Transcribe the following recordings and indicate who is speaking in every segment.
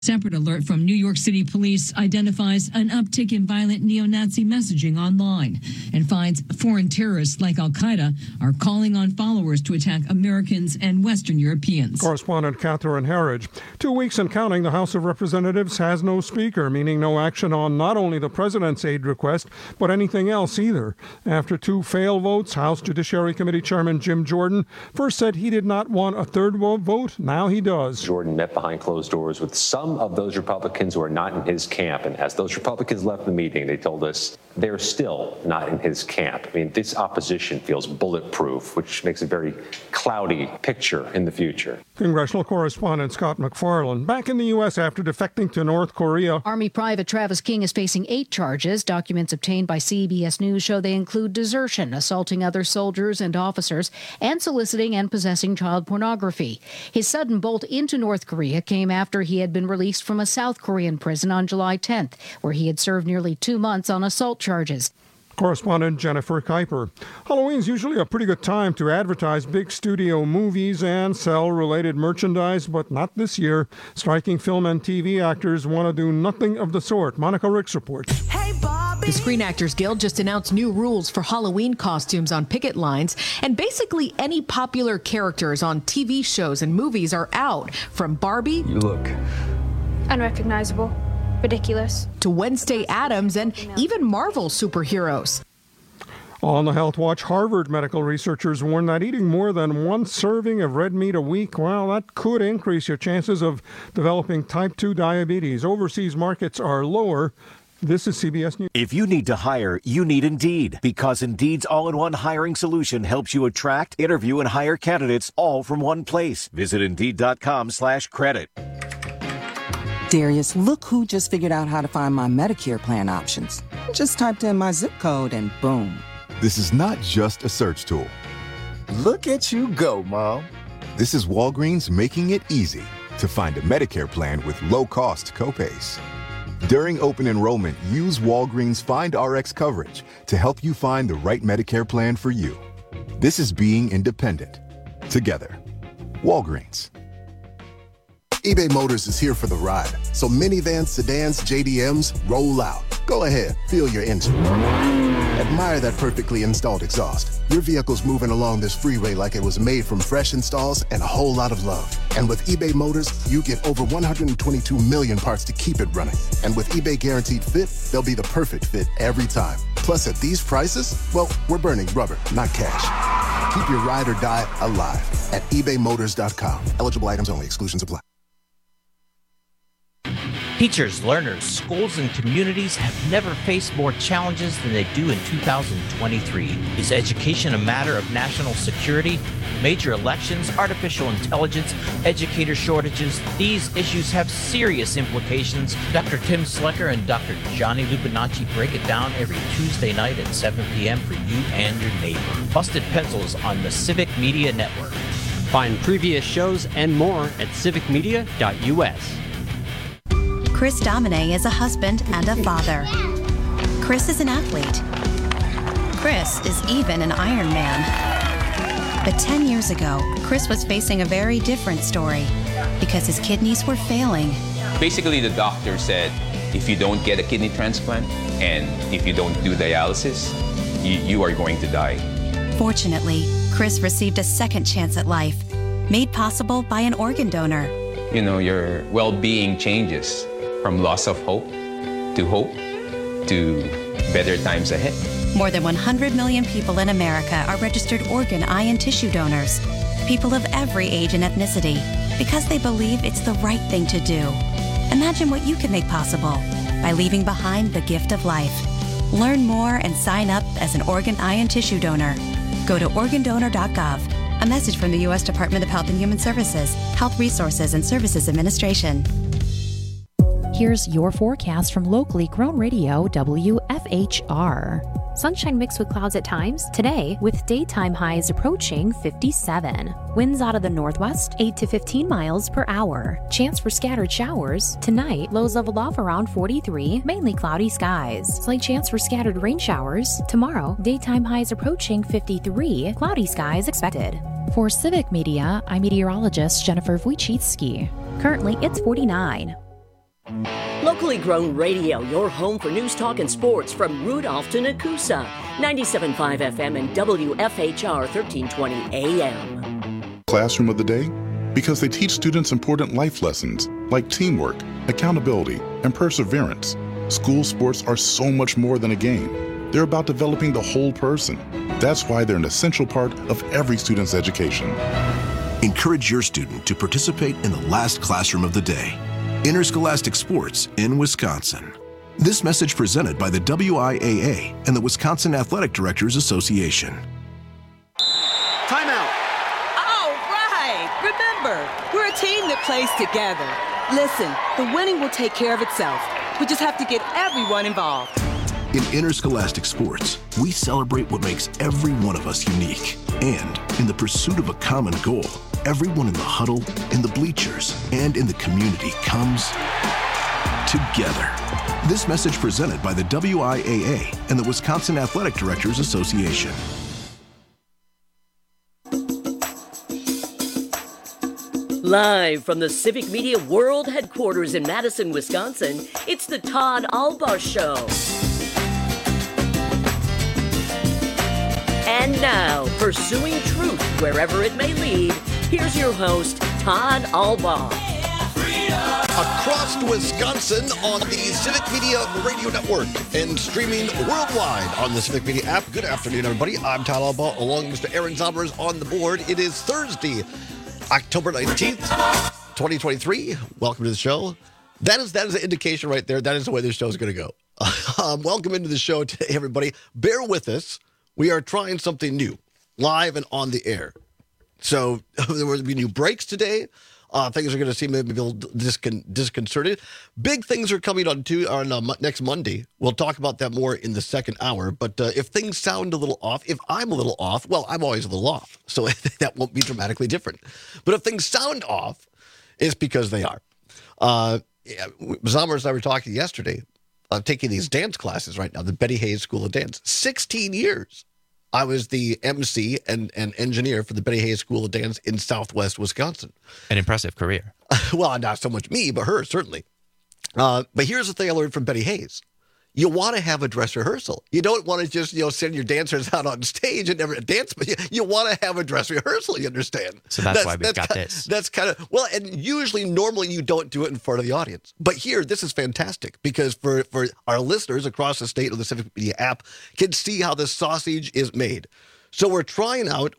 Speaker 1: Separate alert from New York City Police identifies an uptick in violent neo-Nazi messaging online and finds foreign terrorists like Al-Qaeda are calling on followers to attack Americans and Western Europeans.
Speaker 2: Correspondent Catherine Herridge. 2 weeks and counting, the House of Representatives has no speaker, meaning no action on not only the president's aid request, but anything else either. After 2 failed votes, House Judiciary Committee Chairman Jim Jordan first said he did not want a third vote. Now he does.
Speaker 3: Jordan met behind closed doors with some of those Republicans who are not in his camp. And as those Republicans left the meeting, they told us they're still not in his camp. I mean, this opposition feels bulletproof, which makes a very cloudy picture in the future.
Speaker 2: Congressional correspondent Scott McFarland. Back in the U.S. after defecting to North Korea.
Speaker 4: Army Private Travis King is facing 8 charges. Documents obtained by CBS News show they include desertion, assaulting other soldiers and officers, and soliciting and possessing child pornography. His sudden bolt into North Korea came after he had been released from a South Korean prison on July 10th, where he had served nearly 2 months on assault charges.
Speaker 2: Correspondent Jennifer Kuiper. Halloween's usually a pretty good time to advertise big studio movies and sell related merchandise, but not this year. Striking film and TV actors want to do nothing of the sort. Monica Ricks reports.
Speaker 5: Hey, Bobby. The Screen Actors Guild just announced new rules for Halloween costumes on picket lines, and basically any popular characters on TV shows and movies are out, from Barbie.
Speaker 6: You look
Speaker 7: unrecognizable. Ridiculous.
Speaker 5: To Wednesday Addams and even Marvel superheroes.
Speaker 2: On the Health Watch, Harvard medical researchers warn that eating more than 1 serving of red meat a week, well, that could increase your chances of developing type 2 diabetes. Overseas markets are lower. This is CBS News.
Speaker 8: If you need to hire, you need Indeed, because Indeed's all-in-one hiring solution helps you attract, interview, and hire candidates all from one place. Visit Indeed.com/credit.
Speaker 9: Darius, look who just figured out how to find my Medicare plan options. Just typed in my zip code and boom.
Speaker 10: This is not just a search tool.
Speaker 11: Look at you go, Mom.
Speaker 10: This is Walgreens making it easy to find a Medicare plan with low-cost copays. During open enrollment, use Walgreens Find RX coverage to help you find the right Medicare plan for you. This is being independent. Together. Walgreens.
Speaker 12: eBay Motors is here for the ride. So minivans, sedans, JDMs, roll out. Go ahead, feel your engine. Admire that perfectly installed exhaust. Your vehicle's moving along this freeway like it was made from fresh installs and a whole lot of love. And with eBay Motors, you get over 122 million parts to keep it running. And with eBay Guaranteed Fit, they'll be the perfect fit every time. Plus, at these prices, well, we're burning rubber, not cash. Keep your ride or die alive at ebaymotors.com. Eligible items only. Exclusions apply.
Speaker 13: Teachers, learners, schools, and communities have never faced more challenges than they do in 2023. Is education a matter of national security? Major elections, artificial intelligence, educator shortages, these issues have serious implications. Dr. Tim Slecker and Dr. Johnny Lupinacci break it down every Tuesday night at 7 p.m. for you and your neighbor. Busted Pencils on the Civic Media Network.
Speaker 14: Find previous shows and more at civicmedia.us.
Speaker 15: Chris Domine is a husband and a father. Chris is an athlete. Chris is even an Ironman. But 10 years ago, Chris was facing a very different story because his kidneys were failing.
Speaker 16: Basically, the doctor said, if you don't get a kidney transplant and if you don't do dialysis, you are going to die.
Speaker 15: Fortunately, Chris received a second chance at life, made possible by an organ donor.
Speaker 16: You know, your well-being changes from loss of hope to better times ahead.
Speaker 15: More than 100 million people in America are registered organ, eye, and tissue donors. People of every age and ethnicity, because they believe it's the right thing to do. Imagine what you can make possible by leaving behind the gift of life. Learn more and sign up as an organ, eye, and tissue donor. Go to organdonor.gov. A message from the U.S. Department of Health and Human Services, Health Resources and Services Administration.
Speaker 17: Here's your forecast from locally grown radio WFHR. Sunshine mixed with clouds at times today, with daytime highs approaching 57. Winds out of the northwest, 8 to 15 miles per hour. Chance for scattered showers. Tonight, lows level off around 43, mainly cloudy skies. Slight chance for scattered rain showers. Tomorrow, daytime highs approaching 53, cloudy skies expected. For Civic Media, I'm meteorologist Jennifer Wojcicki. Currently, it's 49.
Speaker 6: Locally grown radio, your home for news, talk, and sports from Rudolph to Nakusa. 97.5 FM and WFHR 1320 AM.
Speaker 18: Classroom of the day? Because they teach students important life lessons like teamwork, accountability, and perseverance. School sports are so much more than a game. They're about developing the whole person. That's why they're an essential part of every student's education.
Speaker 19: Encourage your student to participate in the last classroom of the day. Interscholastic Sports in Wisconsin. This message presented by the WIAA and the Wisconsin Athletic Directors Association.
Speaker 20: Timeout. All right. Remember, we're a team that plays together. Listen, the winning will take care of itself. We just have to get everyone involved.
Speaker 19: In Interscholastic Sports, we celebrate what makes every one of us unique. And in the pursuit of a common goal, everyone in the huddle, in the bleachers, and in the community comes together. This message presented by the WIAA and the Wisconsin Athletic Directors Association.
Speaker 6: Live from the Civic Media World Headquarters in Madison, Wisconsin, it's the Todd Albaugh Show. And now, pursuing truth wherever it may lead, here's your host, Todd Albaugh.
Speaker 21: Across Wisconsin on the Civic Media Radio Network and streaming worldwide on the Civic Media app. Good afternoon, everybody. I'm Todd Albaugh, along with Mr. Aaron Zollers on the board. It is Thursday, October 19th, 2023. Welcome to the show. That is an indication right there. That is the way this show is going to go. Welcome into the show today, everybody. Bear with us. We are trying something new, live and on the air. So there will be new breaks today. Things are going to seem maybe a little disconcerted. Big things are coming on next Monday. We'll talk about that more in the second hour. But if things sound a little off, if I'm a little off, well, I'm always a little off. So that won't be dramatically different. But if things sound off, it's because they are. Zommers and I were talking yesterday. I'm taking these dance classes right now, the Betty Hayes School of Dance. 16 years. I was the MC and engineer for the Betty Hayes School of Dance in Southwest Wisconsin.
Speaker 22: An impressive career.
Speaker 21: Well, not so much me, but her, certainly. But here's the thing I learned from Betty Hayes. You want to have a dress rehearsal. You don't want to just, send your dancers out on stage and never dance, but you want to have a dress rehearsal, you understand?
Speaker 22: So that's why we've got this.
Speaker 21: That's kind of, well, and normally you don't do it in front of the audience. But here, this is fantastic because for our listeners across the state of the Civic Media app can see how this sausage is made. So we're trying out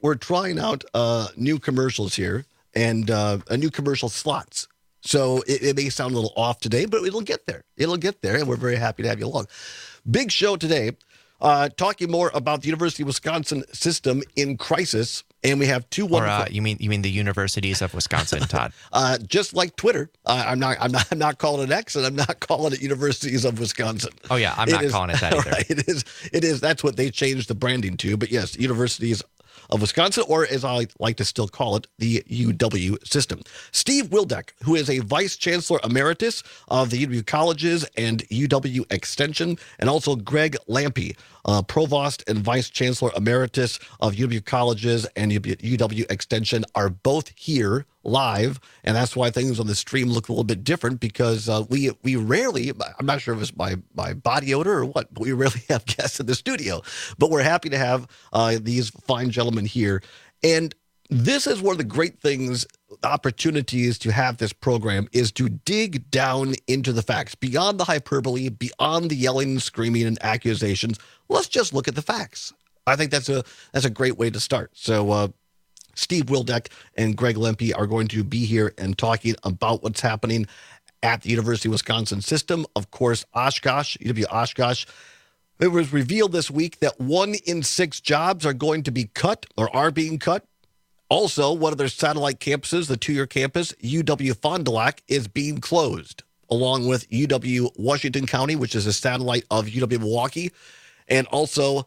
Speaker 21: new commercials here and a new commercial slots. So it may sound a little off today, but it'll get there. It'll get there, and we're very happy to have you along. Big show today, talking more about the University of Wisconsin system in crisis, and we have two wonderful.
Speaker 22: Or you mean the universities of Wisconsin, Todd?
Speaker 21: Just like Twitter, I'm not calling it X, and I'm not calling it Universities of Wisconsin.
Speaker 22: Oh yeah, I'm not calling it that either.
Speaker 21: Right, it is. That's what they changed the branding to. But yes, Universities of Wisconsin, or as I like to still call it, the UW system. Steve Wildeck, who is a Vice Chancellor Emeritus of the UW Colleges and UW Extension, and also Greg Lampe, Provost and Vice Chancellor Emeritus of UW Colleges and UW Extension, are both here live, and that's why things on the stream look a little bit different because we rarely, I'm not sure if it's my body odor or what, but we rarely have guests in the studio. But we're happy to have these fine gentlemen here. And this is one of the great things, opportunities to have this program is to dig down into the facts, beyond the hyperbole, beyond the yelling, screaming, and accusations. Let's just look at the facts. I think that's a great way to start. So Steve Wildeck and Greg Lampe are going to be here and talking about what's happening at the University of Wisconsin system. Of course, Oshkosh, UW Oshkosh. It was revealed this week that 1 in 6 jobs are going to be cut or are being cut. Also, one of their satellite campuses, the 2-year campus, UW Fond du Lac, is being closed, along with UW Washington County, which is a satellite of UW Milwaukee, and also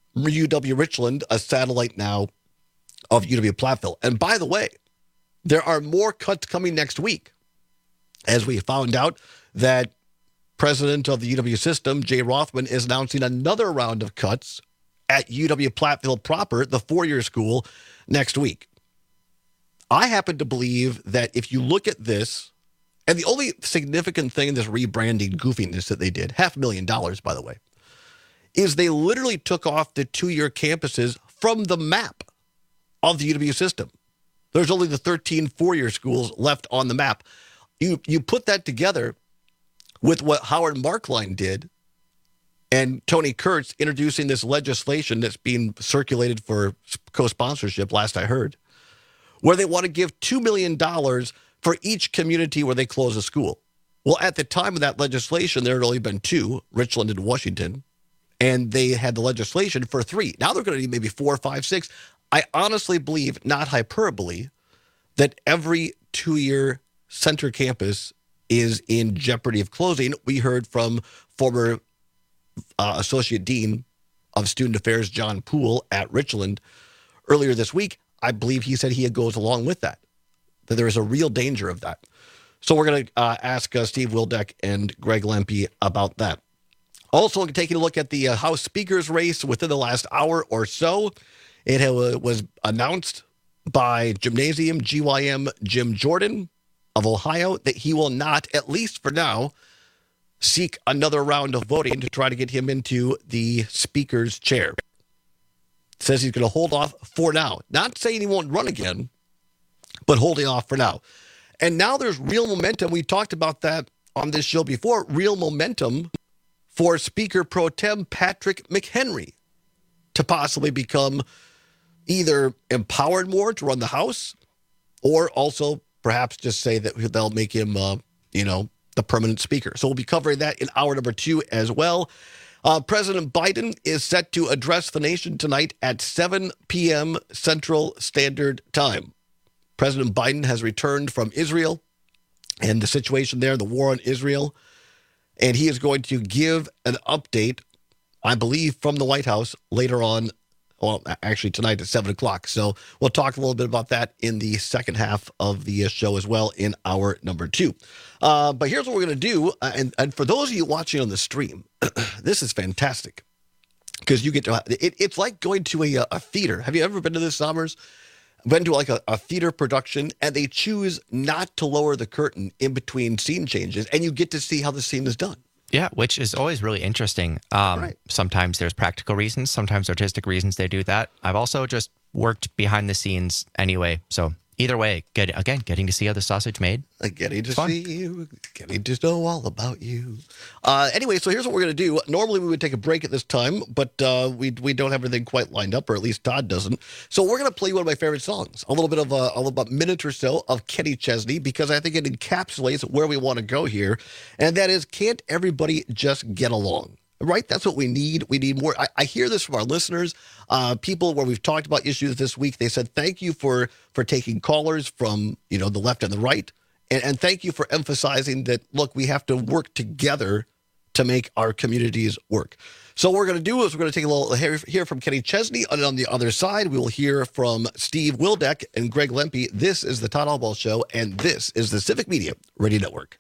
Speaker 21: UW Richland, a satellite now of UW Platteville. And by the way, there are more cuts coming next week, as we found out that President of the UW system, Jay Rothman, is announcing another round of cuts at UW Platteville proper, the 4-year school, next week. I happen to believe that if you look at this And the only significant thing in this rebranding goofiness that they did, $500,000, by the way, is they literally took off the 2-year campuses from the map of the UW system. There's only the 13 4-year schools left on the map. You put that together with what Howard Markline did and Tony Kurtz introducing this legislation that's being circulated for co-sponsorship, last I heard, where they want to give $2 million for each community where they close a school. Well, at the time of that legislation, there had only been 2, Richland and Washington, and they had the legislation for 3. Now they're going to need maybe 4, 5, 6. I honestly believe, not hyperbole, that every 2-year center campus is in jeopardy of closing. We heard from former Associate Dean of Student Affairs, John Poole, at Richland earlier this week. I believe he said he goes along with that there is a real danger of that. So we're going to ask Steve Wildeck and Greg Lempe about that. Also, taking a look at the House Speaker's race within the last hour or so, it was announced by Gymnasium GYM Jim Jordan of Ohio that he will not, at least for now, seek another round of voting to try to get him into the Speaker's chair. Says he's going to hold off for now. Not saying he won't run again, but holding off for now. And now there's real momentum. We talked about that on this show before. Real momentum for Speaker Pro Tem Patrick McHenry to possibly become either empowered more to run the House, or also perhaps just say that they'll make him, the permanent speaker. So we'll be covering that in hour number 2 as well. President Biden is set to address the nation tonight at 7 p.m. Central Standard Time. President Biden has returned from Israel and the situation there, the war on Israel, and he is going to give an update, I believe, from the White House later on, well, actually tonight at 7 o'clock. So we'll talk a little bit about that in the second half of the show as well in hour number 2. But here's what we're going to do, and for those of you watching on the stream, this is fantastic because you get to, it's like going to a theater. Have you ever been to this, Summers? Been to like a theater production, and they choose not to lower the curtain in between scene changes, and you get to see how the scene is done.
Speaker 22: Yeah, which is always really interesting. Right. Sometimes there's practical reasons, sometimes artistic reasons they do that. I've also just worked behind the scenes anyway, so either way, getting to see how the sausage made.
Speaker 21: Getting to see you, getting to know all about you. Anyway, so here's what we're going to do. Normally we would take a break at this time, but we don't have everything quite lined up, or at least Todd doesn't. So we're going to play one of my favorite songs, a little bit of about a minute or so of Kenny Chesney, because I think it encapsulates where we want to go here, and that is, can't everybody just get along? Right? That's what we need. We need more. I hear this from our listeners, people where we've talked about issues this week. They said, thank you for taking callers from, the left and the right. And thank you for emphasizing that, look, we have to work together to make our communities work. So what we're going to do is we're going to take a little hear from Kenny Chesney. And on the other side, we will hear from Steve Wildeck and Greg Lempe. This is the Todd Albaugh Show, and this is the Civic Media Radio Network.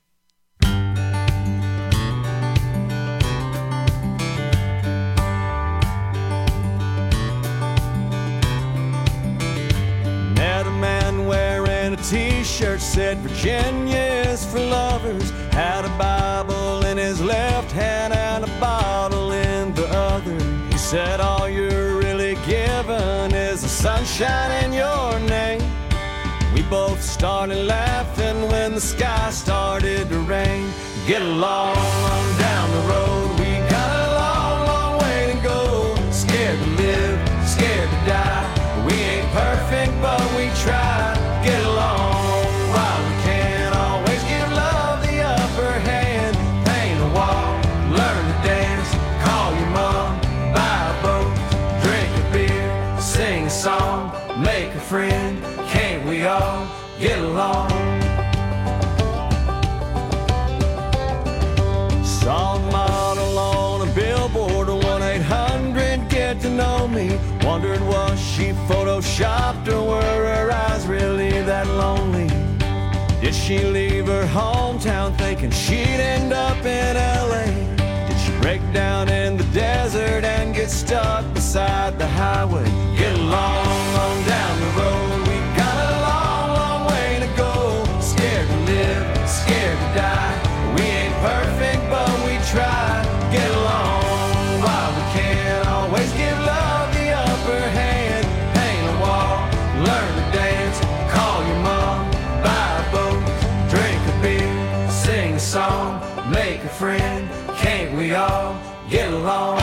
Speaker 1: T-shirt said Virginia is for lovers, had a Bible in his left hand and a bottle in the other. He said all you're really given is the sunshine in your name. We both started laughing when the sky started to rain. Get along on down the road, we got a long, long way to go. Scared to live, scared to die. We ain't perfect, but we try. Get along while we can. Always give love the upper hand. Paint a wall, learn to dance. Call your mom, buy a boat, drink a beer, sing a song, make a friend. Can't we all get along? Saw a model on a billboard, 1-800 get to know me. Wondered, was she photoshopped, or were her eyes really that lonely? Did she leave her hometown thinking she'd end up in LA? Did she break down in the desert and get stuck beside the highway? Get along on down the road, we got a long, long way to go. Scared to live, scared to song, make a friend. Can't we all get along?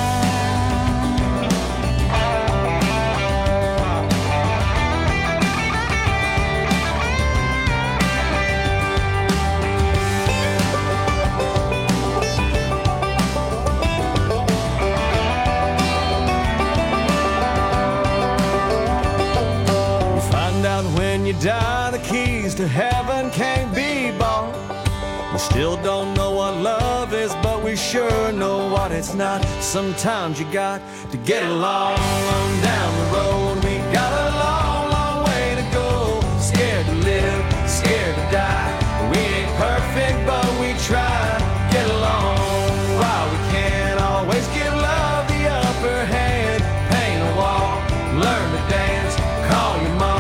Speaker 1: When you die, the keys to heaven can't be bought. We still don't know what love is, but we sure know what it's not. Sometimes you got to get along down the road. We got a long, long way to go. Scared to live, scared to die. We ain't perfect, but we try. Get along while we can. Always give love the upper hand. Paint a wall, learn to dance, call your mom.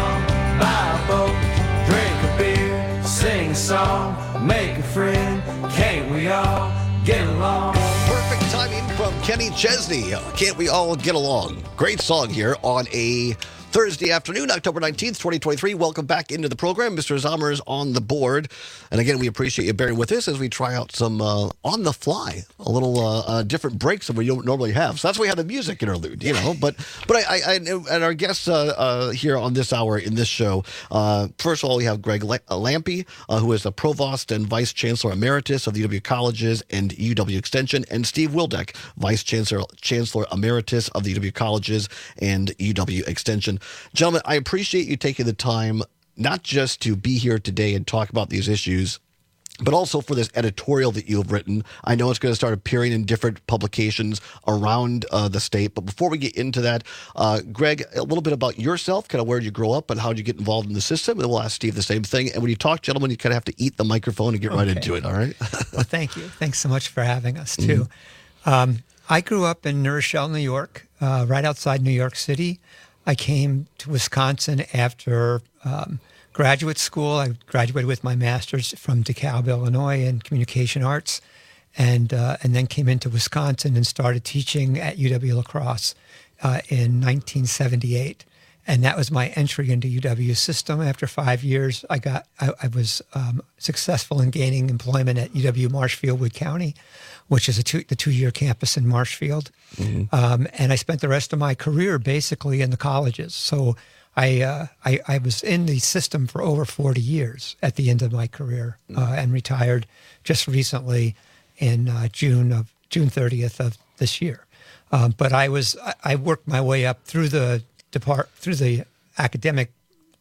Speaker 1: Sing a song, make a friend. Can't we all get along? Perfect timing from Kenny Chesney. Can't we all get along? Great song here on a Thursday afternoon, October 19th, 2023. Welcome back into the program. Mr. Zahmer is on the board. And again, we appreciate you bearing with us as we try out some on the fly, a little different breaks than we don't normally have. So that's why we have the music interlude, you know. But I and our guests here on this hour in this show, first of all, we have Greg Lampe, who is the Provost and Vice Chancellor Emeritus of the UW Colleges and UW Extension, and Steve Wildeck, Vice Chancellor Emeritus of the UW Colleges and UW Extension. Gentlemen, I appreciate you taking the time not just to be here today and talk about these issues, but also for this editorial that you have written. I know it's going to start appearing in different publications around the state. But before we get into that, Greg, a little bit about yourself, kind of where you grow up and how did you get involved in the system. And we'll ask Steve the same thing. And when you talk, gentlemen, you kind of have to eat the microphone and get right into it. All right?
Speaker 3: Well, thank you. Thanks so much for having us, too. I grew up in New Rochelle, New York, right outside New York City. I came to Wisconsin after graduate school. I graduated with my master's from DeKalb, Illinois, in communication arts, and then came into Wisconsin and started teaching at UW La Crosse in 1978. And that was my entry into UW system. After 5 years, I was successful in gaining employment at UW Marshfield-Wood County, which is the two-year campus in Marshfield. Mm-hmm. And I spent the rest of my career basically in the colleges. So I was in the system for over 40 years at the end of my career, and retired just recently in June 30th of this year. But I worked my way up through the academic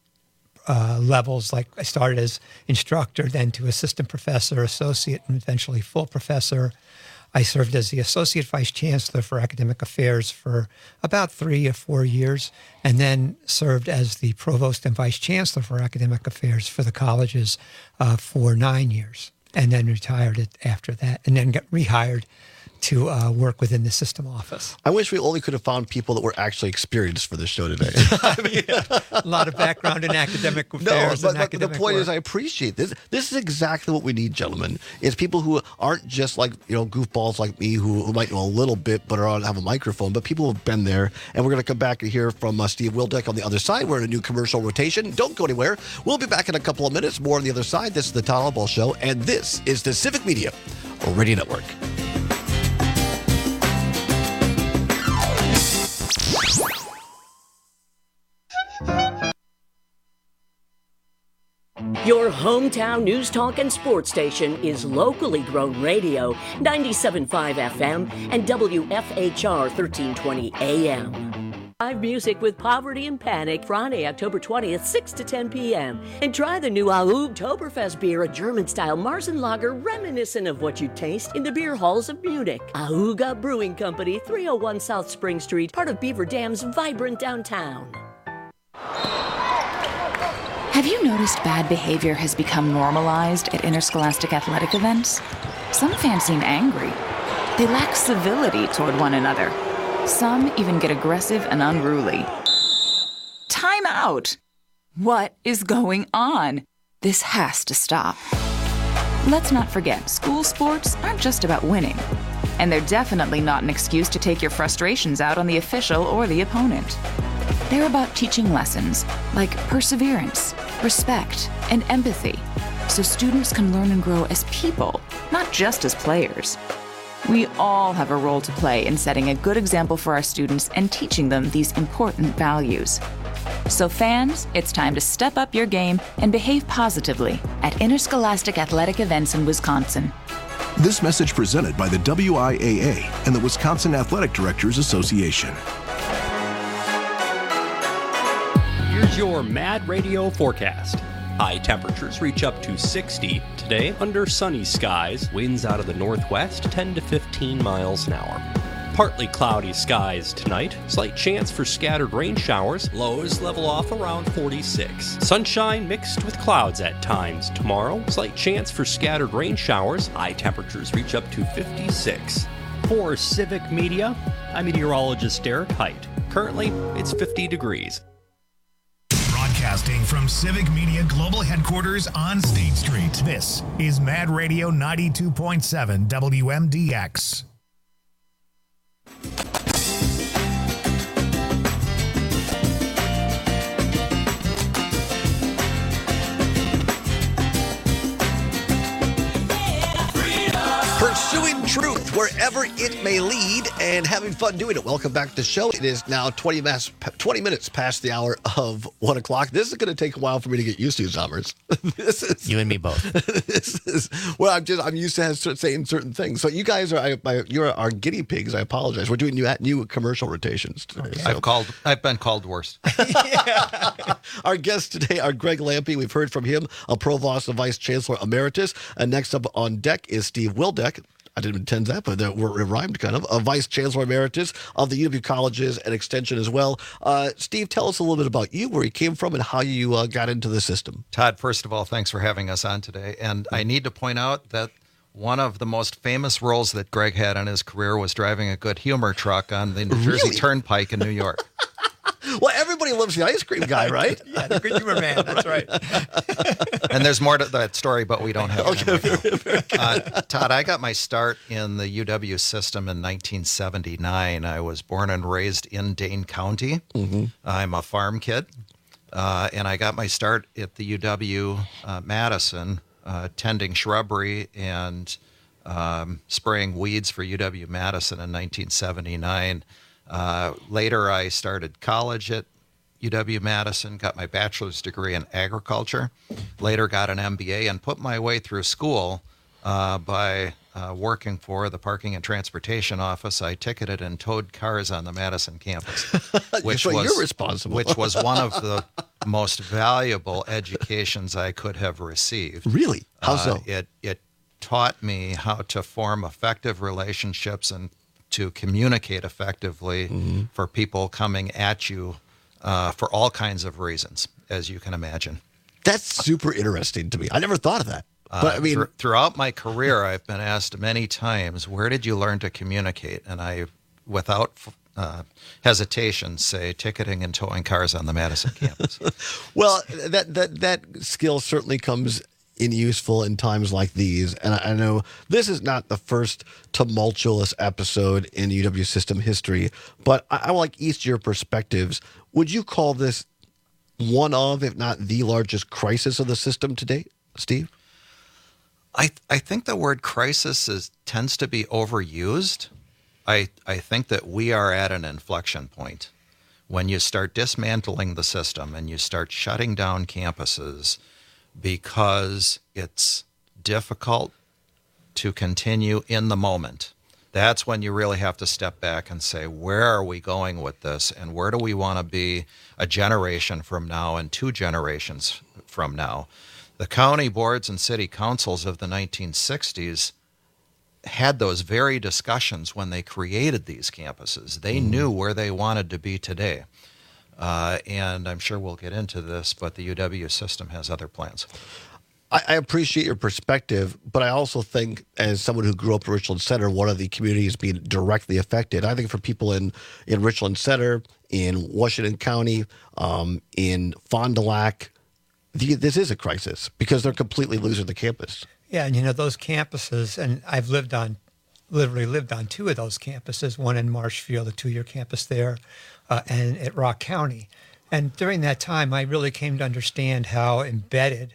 Speaker 3: levels. Like I started as instructor, then to assistant professor, associate, and eventually full professor. I served as the Associate Vice Chancellor for Academic Affairs for about 3 or 4 years, and then served as the Provost and Vice Chancellor for Academic Affairs for the colleges for 9 years, and then retired after that, and then got rehired to work within the system office.
Speaker 21: I wish we only could have found people that were actually experienced for this show today.
Speaker 3: I mean, a lot of background in academic affairs.
Speaker 21: No, but the point is, I appreciate this. This is exactly what we need, gentlemen. It's people who aren't just like, goofballs like me who might know a little bit but don't have a microphone, but people who have been there. And we're going to come back and hear from Steve Wildeck on the other side. We're in a new commercial rotation. Don't go anywhere. We'll be back in a couple of minutes. More on the other side. This is the Todd Albaugh Show, and this is the Civic Media Radio Network.
Speaker 6: Your hometown news, talk, and sports station is locally grown radio, 97.5 FM and WFHR 1320 AM. Live music with Poverty and Panic, Friday, October 20th, 6 to 10 p.m. And try the new Oktoberfest beer, a German-style Marzen lager reminiscent of what you taste in the beer halls of Munich. Auga Brewing Company, 301 South Spring Street, part of Beaver Dam's vibrant downtown.
Speaker 4: Have you noticed bad behavior has become normalized at interscholastic athletic events? Some fans seem angry. They lack civility toward one another. Some even get aggressive and unruly. Time out! What is going on? This has to stop. Let's not forget, school sports aren't just about winning. And they're definitely not an excuse to take your frustrations out on the official or the opponent. They're about teaching lessons like perseverance, respect, and empathy. so students can learn and grow as people, not just as players. We all have a role to play in setting a good example for our students and teaching them these important values. So fans, it's time to step up your game and behave positively at interscholastic athletic events in Wisconsin.
Speaker 19: This message presented by the WIAA and the Wisconsin Athletic Directors Association.
Speaker 14: Here's your Mad Radio forecast. High temperatures reach up to 60 today under sunny skies. Winds out of the northwest 10 to 15 miles an hour. Partly cloudy skies tonight. Slight chance for scattered rain showers. Lows level off around 46. Sunshine mixed with clouds at times tomorrow. Slight chance for scattered rain showers. High temperatures reach up to 56. For Civic Media, I'm meteorologist Derek Height. Currently, it's 50 degrees.
Speaker 5: Broadcasting from Civic Media Global Headquarters on State Street. This is Mad Radio 92.7 WMDX.
Speaker 21: Pursuing truth wherever it may lead and having fun doing it. Welcome back to the show. It is now 20 minutes past the hour of 1 o'clock. This is going to take a while for me to get used to, Summers. This is
Speaker 22: you and me both.
Speaker 21: I'm used to saying certain things. So you guys you're our guinea pigs. I apologize. We're doing new commercial rotations today.
Speaker 7: Okay.
Speaker 21: So.
Speaker 7: I've been called worse.
Speaker 21: Our guests today are Greg Lampe. We've heard from him, a provost and vice chancellor emeritus. And next up on deck is Steve Wildeck. I didn't intend that, but it rhymed kind of. A vice chancellor emeritus of the UW Colleges and Extension as well. Steve, tell us a little bit about you, where you came from, and how you got into the system.
Speaker 7: Todd, first of all, thanks for having us on today. And I need to point out that one of the most famous roles that Greg had in his career was driving a good humor truck on the New Jersey Turnpike in New York.
Speaker 21: Well, everybody loves the ice cream guy, right?
Speaker 3: Yeah, the good humor man. That's right.
Speaker 7: And there's more to that story, but we don't have it. Todd, I got my start in the UW system in 1979. I was born and raised in Dane County. Mm-hmm. I'm a farm kid, and I got my start at the UW Madison, tending shrubbery and spraying weeds for UW Madison in 1979. Later, I started college at UW-Madison, got my bachelor's degree in agriculture, later got an MBA, and put my way through school by working for the Parking and Transportation Office. I ticketed and towed cars on the Madison campus, which
Speaker 21: you're responsible.
Speaker 7: Which was one of the most valuable educations I could have received.
Speaker 21: Really? How so?
Speaker 7: It taught me how to form effective relationships and to communicate effectively for people coming at you for all kinds of reasons, as you can imagine.
Speaker 21: That's super interesting to me. I never thought of that. But I mean,
Speaker 7: throughout my career, I've been asked many times, where did you learn to communicate? And I, without hesitation, say ticketing and towing cars on the Madison campus.
Speaker 21: Well, that skill certainly comes in useful in times like these. And I know this is not the first tumultuous episode in UW system history, but I would like each of your perspectives. Would you call this one of, if not the largest crisis of the system today, Steve?
Speaker 7: I think the word crisis tends to be overused. I think that we are at an inflection point. When you start dismantling the system and you start shutting down campuses because it's difficult to continue in the moment, that's when you really have to step back and say, where are we going with this? And where do we want to be a generation from now and 2 generations from now? The county boards and city councils of the 1960s had those very discussions when they created these campuses. They knew where they wanted to be today. And I'm sure we'll get into this, but the UW system has other plans.
Speaker 21: I appreciate your perspective, but I also think, as someone who grew up in Richland Center, one of the communities being directly affected, I think for people in Richland Center, in Washington County, in Fond du Lac, this is a crisis because they're completely losing the campus.
Speaker 3: Yeah, and those campuses, and I've literally lived on 2 of those campuses, one in Marshfield, a 2-year campus there, and at Rock County. And during that time, I really came to understand how embedded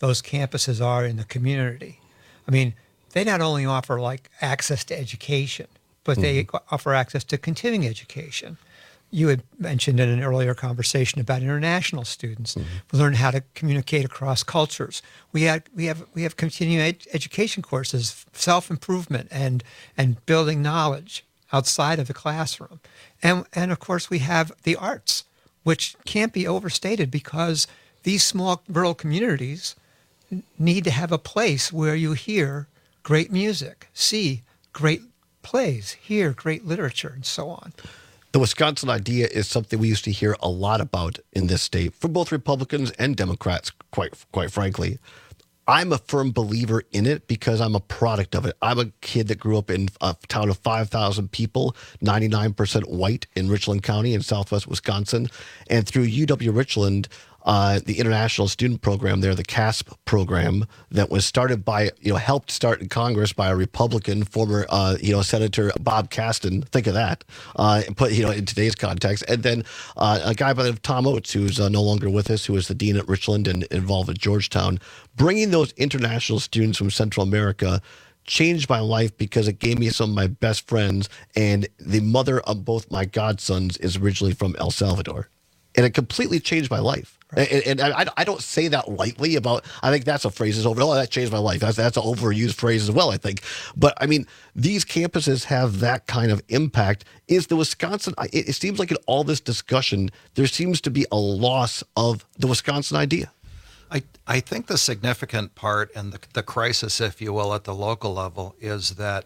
Speaker 3: those campuses are in the community. I mean, they not only offer like access to education, but they offer access to continuing education. You had mentioned in an earlier conversation about international students. We learn how to communicate across cultures. We have continuing education courses, self-improvement and building knowledge outside of the classroom. And of course we have the arts, which can't be overstated because these small rural communities need to have a place where you hear great music, see great plays, hear great literature, and so on.
Speaker 21: The Wisconsin idea is something we used to hear a lot about in this state from both Republicans and Democrats, quite frankly. I'm a firm believer in it because I'm a product of it. I'm a kid that grew up in a town of 5,000 people, 99% white in Richland County in southwest Wisconsin. And through UW Richland, the International Student Program there, the CASP program that was started by, helped start in Congress by a Republican, former, Senator Bob Caston. Think of that. Put, in today's context. And then a guy by the name of Tom Oates, who's no longer with us, who was the dean at Richland and involved at Georgetown, bringing those international students from Central America changed my life because it gave me some of my best friends. And the mother of both my godsons is originally from El Salvador. And it completely changed my life. And I don't say that lightly about, I think that's a phrase that's over, that changed my life. That's an overused phrase as well, I think. But I mean, these campuses have that kind of impact. Is the Wisconsin, it seems like in all this discussion, there seems to be a loss of the Wisconsin idea.
Speaker 7: I think the significant part and the crisis, if you will, at the local level is that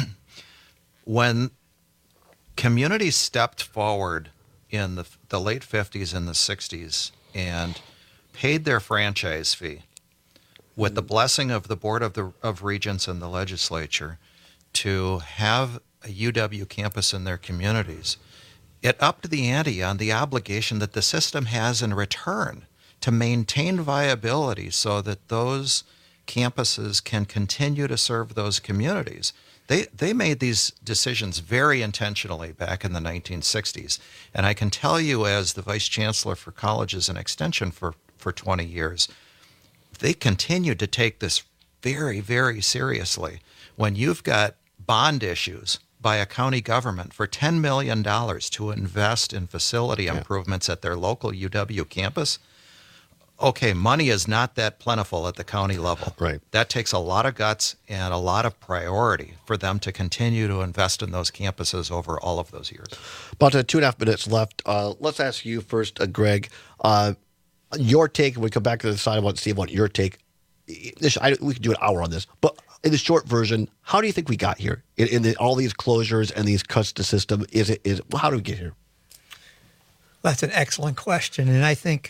Speaker 7: when communities stepped forward in the late 50s and the 60s and paid their franchise fee with the blessing of the Board of Regents and the legislature to have a UW campus in their communities, it upped the ante on the obligation that the system has in return to maintain viability so that those campuses can continue to serve those communities. They made these decisions very intentionally back in the 1960s. And I can tell you, as the Vice Chancellor for Colleges and Extension for 20 years, they continued to take this very, very seriously. When you've got bond issues by a county government for $10 million to invest in facility improvements at their local UW campus, okay, money is not that plentiful at the county level.
Speaker 21: Right.
Speaker 7: That takes a lot of guts and a lot of priority for them to continue to invest in those campuses over all of those years.
Speaker 21: About 2.5 minutes left. Let's ask you first, Greg, your take, and we come back to the side. I want to see about your take. We could do an hour on this, but in the short version, how do you think we got here? In all these closures and these cuts to system, how do we get here?
Speaker 3: That's an excellent question, and I think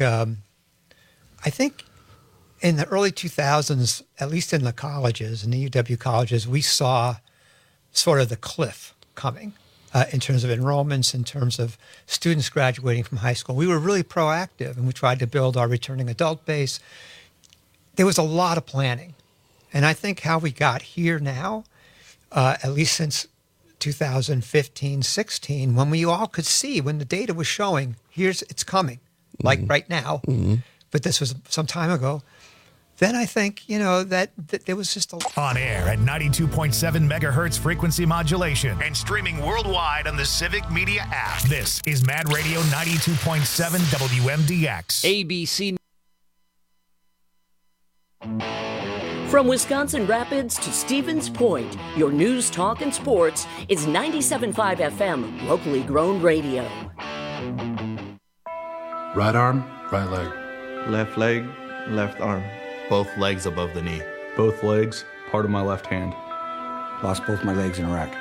Speaker 3: in the early 2000s, at least in the colleges, in the UW colleges, we saw sort of the cliff coming in terms of enrollments, in terms of students graduating from high school. We were really proactive, and we tried to build our returning adult base. There was a lot of planning. And I think how we got here now, at least since 2015, 16, when we all could see, when the data was showing, it's coming, like right now. Mm-hmm. But this was some time ago, then I think, that there was just
Speaker 5: on air at 92.7 megahertz frequency modulation and streaming worldwide on the Civic Media app. This is Mad Radio 92.7 WMDX.
Speaker 6: ABC. From Wisconsin Rapids to Stevens Point, your news, talk, and sports is 97.5 FM, locally grown radio.
Speaker 2: Right arm, right leg.
Speaker 8: Left leg, left arm.
Speaker 2: Both legs above the knee.
Speaker 8: Both legs, part of my left hand.
Speaker 23: Lost both my legs in Iraq.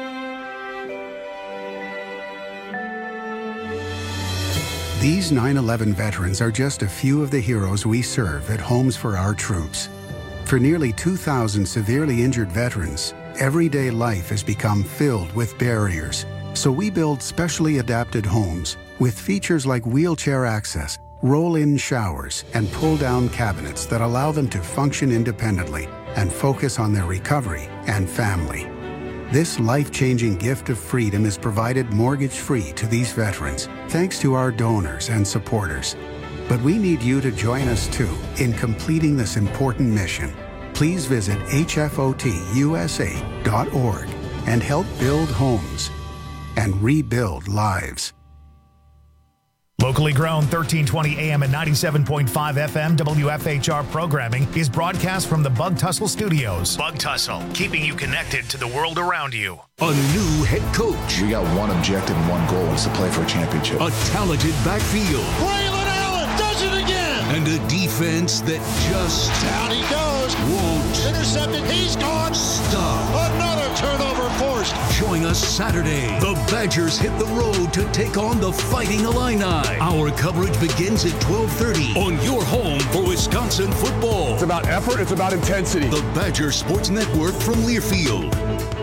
Speaker 24: These 9/11 veterans are just a few of the heroes we serve at Homes for Our Troops. For nearly 2,000 severely injured veterans, everyday life has become filled with barriers. So we build specially adapted homes with features like wheelchair access, roll-in showers, and pull-down cabinets that allow them to function independently and focus on their recovery and family. This life-changing gift of freedom is provided mortgage-free to these veterans, thanks to our donors and supporters. But we need you to join us too in completing this important mission. Please visit hfotusa.org and help build homes and rebuild lives.
Speaker 5: Locally grown 1320 AM and 97.5 FM WFHR programming is broadcast from the Bug Tussle Studios. Bug Tussle, keeping you connected to the world around you.
Speaker 9: A new head coach.
Speaker 10: We got one objective and one goal, is to play for a championship.
Speaker 9: A talented backfield.
Speaker 11: Braylon Allen does it again.
Speaker 9: And a defense that just...
Speaker 11: Down he goes.
Speaker 9: Won't.
Speaker 11: Intercepted. He's gone.
Speaker 9: Stop.
Speaker 11: Another turnover forced.
Speaker 9: Join us Saturday. The Badgers hit the road to take on the Fighting Illini. Our coverage begins at 12:30 on your home for Wisconsin football.
Speaker 11: It's about effort. It's about intensity.
Speaker 9: The Badger Sports Network from Learfield.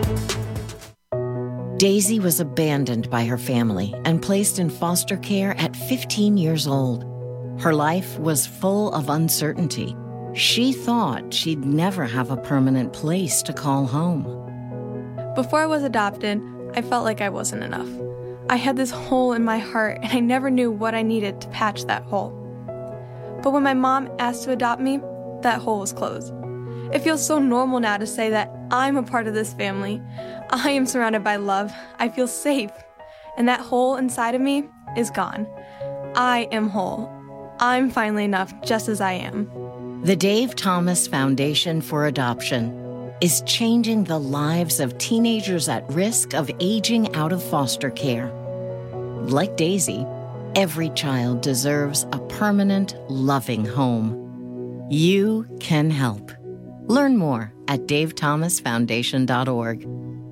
Speaker 12: Daisy was abandoned by her family and placed in foster care at 15 years old. Her life was full of uncertainty. She thought she'd never have a permanent place to call home.
Speaker 25: Before I was adopted, I felt like I wasn't enough. I had this hole in my heart, and I never knew what I needed to patch that hole. But when my mom asked to adopt me, that hole was closed. It feels so normal now to say that I'm a part of this family. I am surrounded by love. I feel safe. And that hole inside of me is gone. I am whole. I'm finally enough just as I am.
Speaker 12: The Dave Thomas Foundation for Adoption is changing the lives of teenagers at risk of aging out of foster care. Like Daisy, every child deserves a permanent, loving home. You can help. Learn more at davethomasfoundation.org.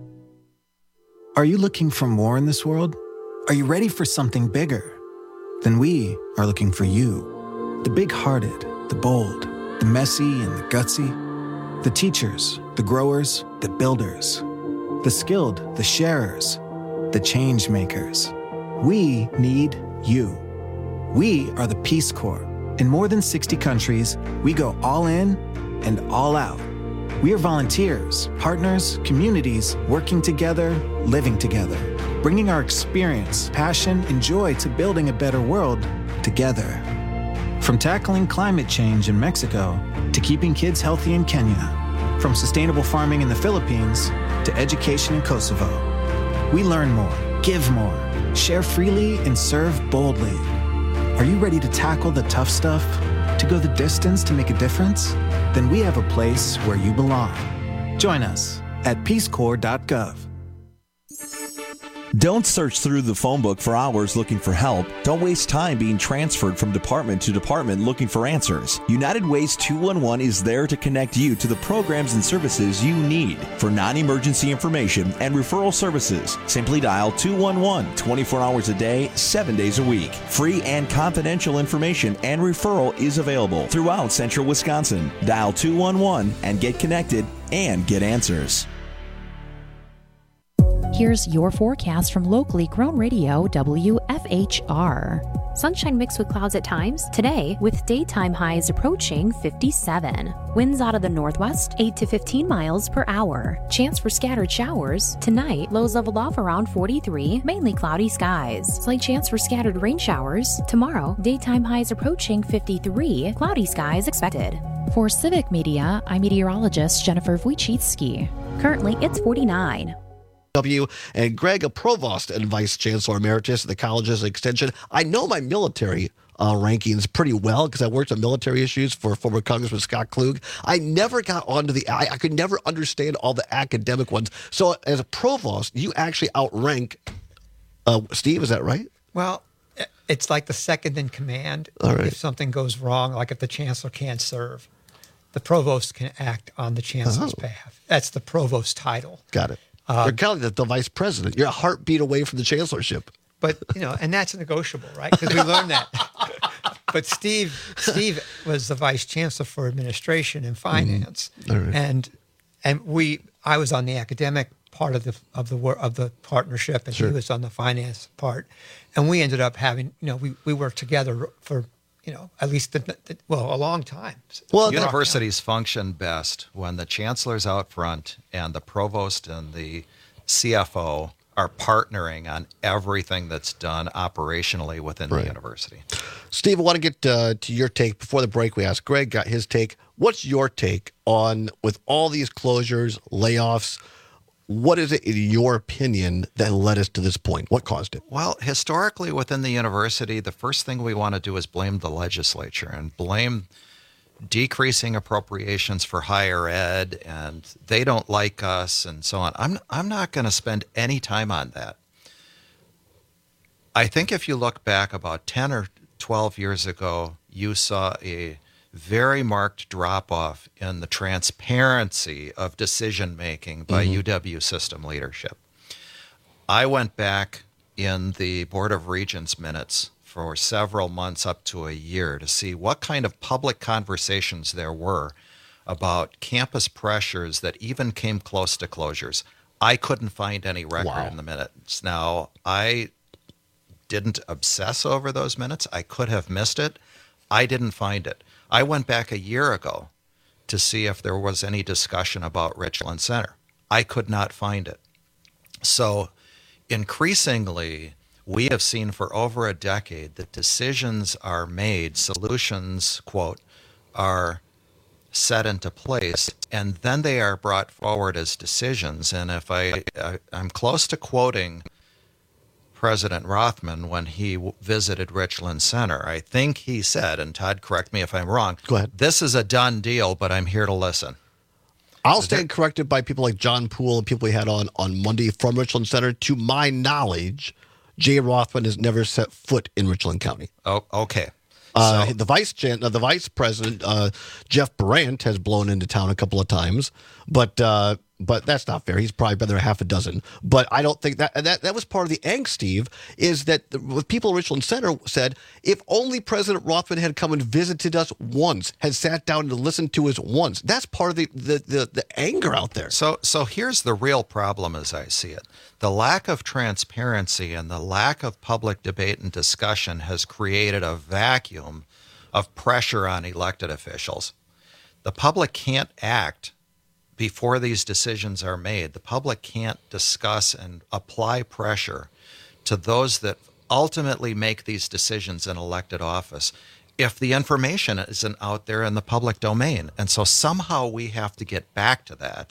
Speaker 26: Are you looking for more in this world? Are you ready for something bigger? Then we are looking for you. The big-hearted, the bold, the messy and the gutsy. The teachers, the growers, the builders. The skilled, the sharers, the change makers. We need you. We are the Peace Corps. In more than 60 countries, we go all in and all out. We are volunteers, partners, communities, working together, living together, bringing our experience, passion, and joy to building a better world together. From tackling climate change in Mexico to keeping kids healthy in Kenya, from sustainable farming in the Philippines to education in Kosovo. We learn more, give more, share freely, and serve boldly. Are you ready to tackle the tough stuff? To go the distance to make a difference? Then we have a place where you belong. Join us at peacecorps.gov.
Speaker 27: Don't search through the phone book for hours looking for help. Don't waste time being transferred from department to department looking for answers. United Ways 211 is there to connect you to the programs and services you need. For non-emergency information and referral services, simply dial 211 24 hours a day, 7 days a week. Free and confidential information and referral is available throughout central Wisconsin. Dial 211 and get connected and get answers.
Speaker 17: Here's your forecast from locally grown radio WFHR. Sunshine mixed with clouds at times today, with daytime highs approaching 57. Winds out of the northwest, 8 to 15 miles per hour. Chance for scattered showers. Tonight, lows level off around 43, mainly cloudy skies. Slight chance for scattered rain showers. Tomorrow, daytime highs approaching 53, cloudy skies expected. For Civic Media, I'm meteorologist Jennifer Wojcicki. Currently, it's 49.
Speaker 21: And Greg, a provost and vice chancellor emeritus at the college's extension. I know my military rankings pretty well because I worked on military issues for former Congressman Scott Klug. I never got onto I could never understand all the academic ones. So as a provost, you actually outrank Steve, is that right?
Speaker 3: Well, it's like the second in command.
Speaker 21: Right.
Speaker 3: If something goes wrong, like if the chancellor can't serve, the provost can act on the chancellor's behalf. That's the provost title.
Speaker 21: Got it. You're kind of the vice president. You're a heartbeat away from the chancellorship.
Speaker 3: But, and that's negotiable, right? Because we learned that. But Steve was the vice chancellor for administration and finance.
Speaker 21: Right.
Speaker 3: And I was on the academic part of the partnership, and
Speaker 21: Sure.
Speaker 3: he was on the finance part. And we ended up having, we worked together for, at least a long time.
Speaker 7: Well, universities function best when the chancellor's out front and the provost and the CFO are partnering on everything that's done operationally within the university.
Speaker 21: Steve, I want to get to your take. Before the break, we asked Greg, got his take. What's your take on, with all these closures, layoffs, what is it, in your opinion, that led us to this point? What caused it?
Speaker 7: Well, historically within the university, the first thing we want to do is blame the legislature and blame decreasing appropriations for higher ed, and they don't like us and so on. I'm not going to spend any time on that. I think if you look back about 10 or 12 years ago, you saw a very marked drop-off in the transparency of decision-making by UW system leadership. I went back in the Board of Regents minutes for several months up to a year to see what kind of public conversations there were about campus pressures that even came close to closures. I couldn't find any record in the minutes. Now, I didn't obsess over those minutes. I could have missed it. I didn't find it. I went back a year ago to see if there was any discussion about Richland Center. I could not find it. So increasingly, we have seen for over a decade that decisions are made, solutions, quote, are set into place, and then they are brought forward as decisions. And if I'm close to quoting President Rothman when he visited Richland Center, I think he said, and Todd, correct me if I'm wrong,
Speaker 21: go ahead,
Speaker 7: this is a done deal, but I'm here to listen.
Speaker 21: I'll stand corrected by people like John Poole and people we had on Monday from Richland Center. To my knowledge, Jay Rothman has never set foot in Richland County.
Speaker 7: Oh, okay.
Speaker 21: The vice president, Jeff Brandt, has blown into town a couple of times, but that's not fair. He's probably been there half a dozen. But I don't think that was part of the angst, Steve, is that what people at Richland Center said, if only President Rothman had come and visited us once, had sat down and listened to us once. That's part of the anger out there.
Speaker 7: So here's the real problem as I see it. The lack of transparency and the lack of public debate and discussion has created a vacuum of pressure on elected officials. The public can't act before these decisions are made. The public can't discuss and apply pressure to those that ultimately make these decisions in elected office if the information isn't out there in the public domain. And so somehow we have to get back to that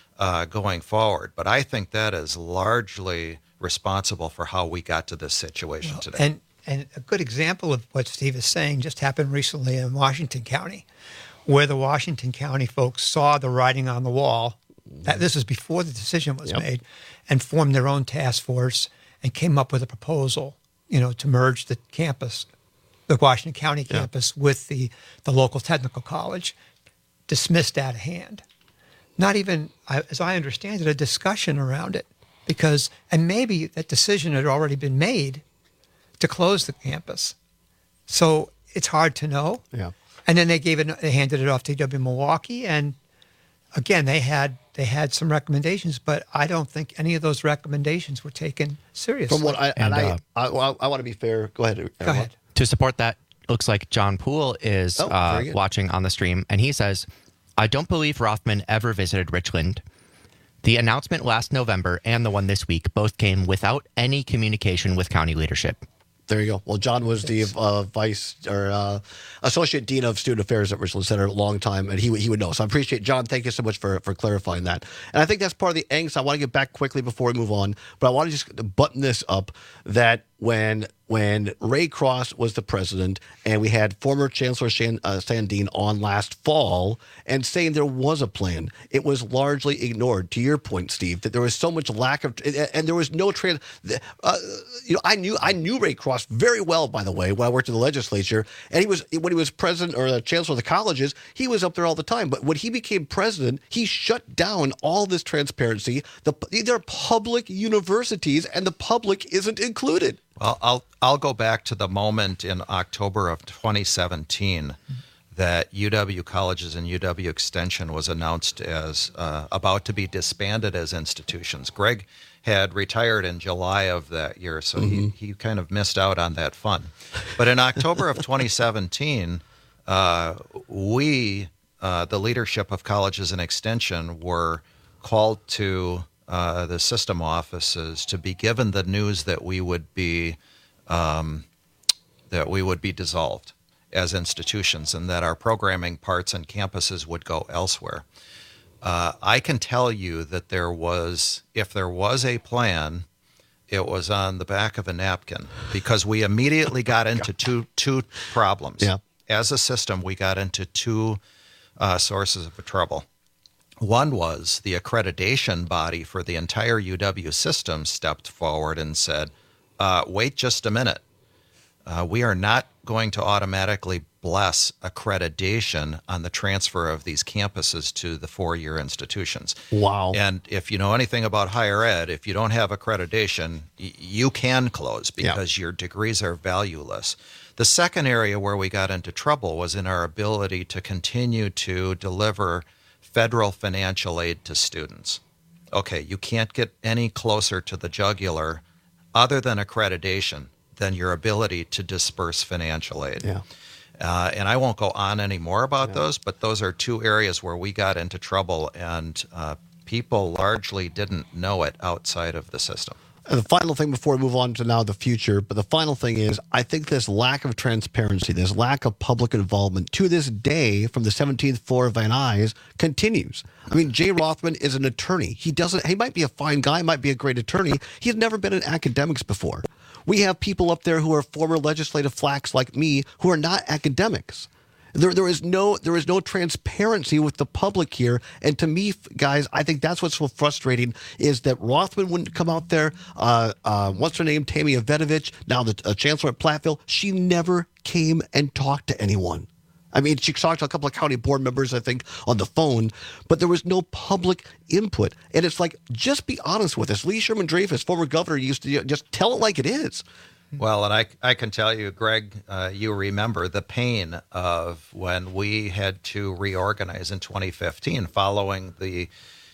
Speaker 7: going forward. But I think that is largely responsible for how we got to this situation today.
Speaker 3: And a good example of what Steve is saying just happened recently in Washington County, where the Washington County folks saw the writing on the wall. That this was before the decision was made, and formed their own task force and came up with a proposal, to merge the campus, the Washington County campus, with the local technical college. Dismissed out of hand. Not even, as I understand it, a discussion around it, and maybe that decision had already been made to close the campus. So it's hard to know.
Speaker 21: Yeah.
Speaker 3: And then they handed it off to UW Milwaukee, and again they had some recommendations, but I don't think any of those recommendations were taken seriously.
Speaker 21: From what I want to be fair. Go ahead.
Speaker 3: Go ahead.
Speaker 22: To support that, looks like John Poole is watching on the stream, and he says, I don't believe Rothman ever visited Richland. The announcement last November and the one this week both came without any communication with county leadership.
Speaker 21: There you go. Well, John was the vice or associate dean of student affairs at Richland Center a long time, and he would know. So I appreciate John. Thank you so much for clarifying that. And I think that's part of the angst. I want to get back quickly before we move on, but I want to just button this up that when Ray Cross was the president and we had former Chancellor Sandeen on last fall and saying there was a plan, it was largely ignored. To your point, Steve, that there was so much lack of, and there was no I knew Ray Cross very well, by the way, when I worked in the legislature, and when he was president or the chancellor of the colleges, he was up there all the time. But when he became president, he shut down all this transparency. They're public universities, and the public isn't included.
Speaker 7: Well, I'll go back to the moment in October of 2017 that UW Colleges and UW Extension was announced as about to be disbanded as institutions. Greg had retired in July of that year, so he kind of missed out on that fun. But in October of 2017, we, the leadership of Colleges and Extension, were called to the system offices to be given the news that we would be dissolved as institutions and that our programming parts and campuses would go elsewhere. I can tell you that if there was a plan, it was on the back of a napkin, because we immediately got into two problems.
Speaker 21: Yeah.
Speaker 7: As a system, we got into two sources of trouble. One was the accreditation body for the entire UW system stepped forward and said, wait just a minute. We are not going to automatically bless accreditation on the transfer of these campuses to the four-year institutions.
Speaker 21: Wow.
Speaker 7: And if you know anything about higher ed, if you don't have accreditation, you can close because your degrees are valueless. The second area where we got into trouble was in our ability to continue to deliver federal financial aid to students. Okay, you can't get any closer to the jugular other than accreditation than your ability to disperse financial aid.
Speaker 21: Yeah.
Speaker 7: And I won't go on any more about those, but those are two areas where we got into trouble, and people largely didn't know it outside of the system.
Speaker 21: And the final thing before we move on to now the future, but the final thing is, I think this lack of transparency, this lack of public involvement to this day from the 17th floor of Van Nuys continues. I mean, Jay Rothman is an attorney. He might be a fine guy, might be a great attorney. He's never been in academics before. We have people up there who are former legislative flacks like me who are not academics. There is no transparency with the public here. And to me, guys, I think that's what's so frustrating is that Rothman wouldn't come out there. What's her name? Tammy Avetovich, now the chancellor at Platteville. She never came and talked to anyone. I mean, she talked to a couple of county board members, I think, on the phone, but there was no public input. And it's like, just be honest with us. Lee Sherman Dreyfus, former governor, used to just tell it like it is.
Speaker 7: Well, and I can tell you, Greg, you remember the pain of when we had to reorganize in 2015 following the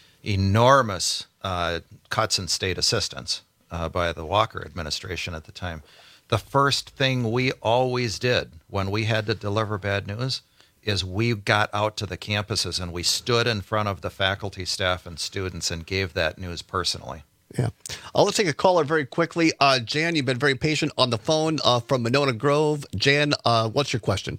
Speaker 7: enormous cuts in state assistance by the Walker administration at the time. The first thing we always did when we had to deliver bad news is we got out to the campuses and we stood in front of the faculty, staff, and students and gave that news personally.
Speaker 21: Yeah. Let's take a caller very quickly. Jan, you've been very patient on the phone from Monona Grove. Jan, what's your question?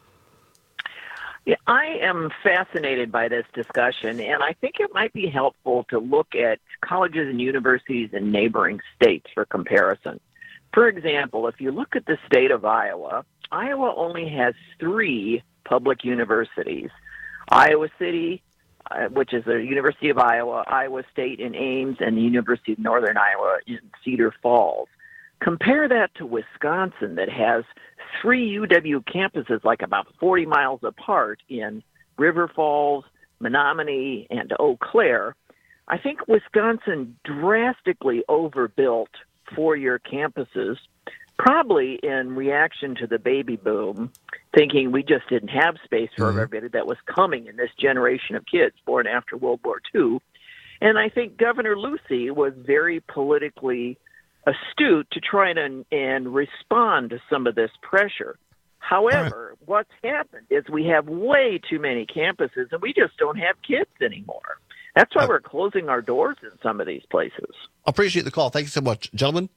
Speaker 1: Yeah, I am fascinated by this discussion, and I think it might be helpful to look at colleges and universities in neighboring states for comparison. For example, if you look at the state of Iowa, Iowa only has 3 public universities: Iowa City, which is the University of Iowa, Iowa State in Ames, and the University of Northern Iowa in Cedar Falls. Compare that to Wisconsin, that has 3 UW campuses like about 40 miles apart in River Falls, Menominee, and Eau Claire. I think Wisconsin drastically overbuilt 4-year campuses, probably in reaction to the baby boom, thinking we just didn't have space for everybody that was coming in this generation of kids born after World War II. And I think Governor Lucey was very politically astute to try and respond to some of this pressure. However, what's happened is we have way too many campuses, and we just don't have kids anymore. That's why we're closing our doors in some of these places.
Speaker 21: Appreciate the call. Thank you so much. Gentlemen?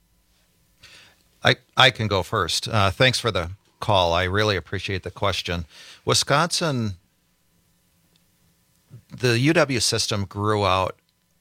Speaker 7: I can go first. Thanks for the call. I really appreciate the question. Wisconsin, the UW system grew up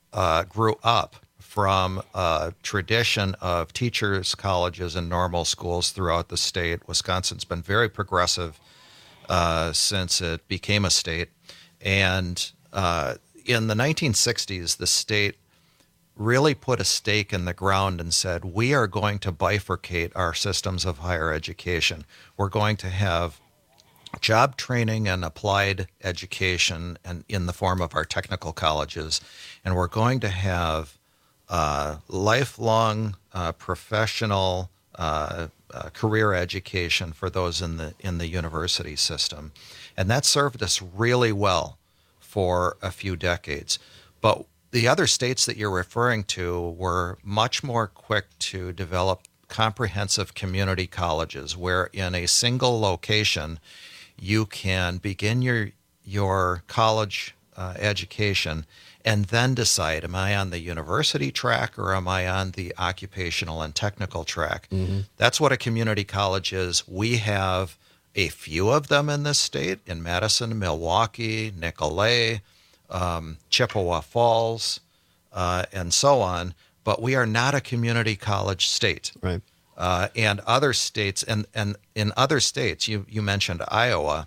Speaker 7: from a tradition of teachers' colleges and normal schools throughout the state. Wisconsin's been very progressive since it became a state. And in the 1960s, the state really put a stake in the ground and said, we are going to bifurcate our systems of higher education. We're going to have job training and applied education and in the form of our technical colleges, and we're going to have lifelong professional career education for those in the university system. And that served us really well for a few decades. But the other states that you're referring to were much more quick to develop comprehensive community colleges, where in a single location you can begin your college education and then decide, am I on the university track or am I on the occupational and technical track? That's what a community college is. We have a few of them in this state, in Madison, Milwaukee, Nicolay, Chippewa Falls, and so on, but we are not a community college state.
Speaker 21: Right.
Speaker 7: And other states, and in other states, you mentioned Iowa,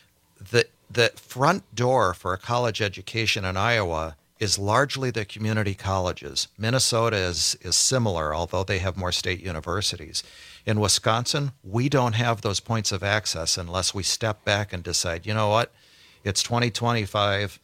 Speaker 7: the front door for a college education in Iowa is largely the community colleges. Minnesota is similar, although they have more state universities. In Wisconsin, we don't have those points of access unless we step back and decide, you know what, it's 2025,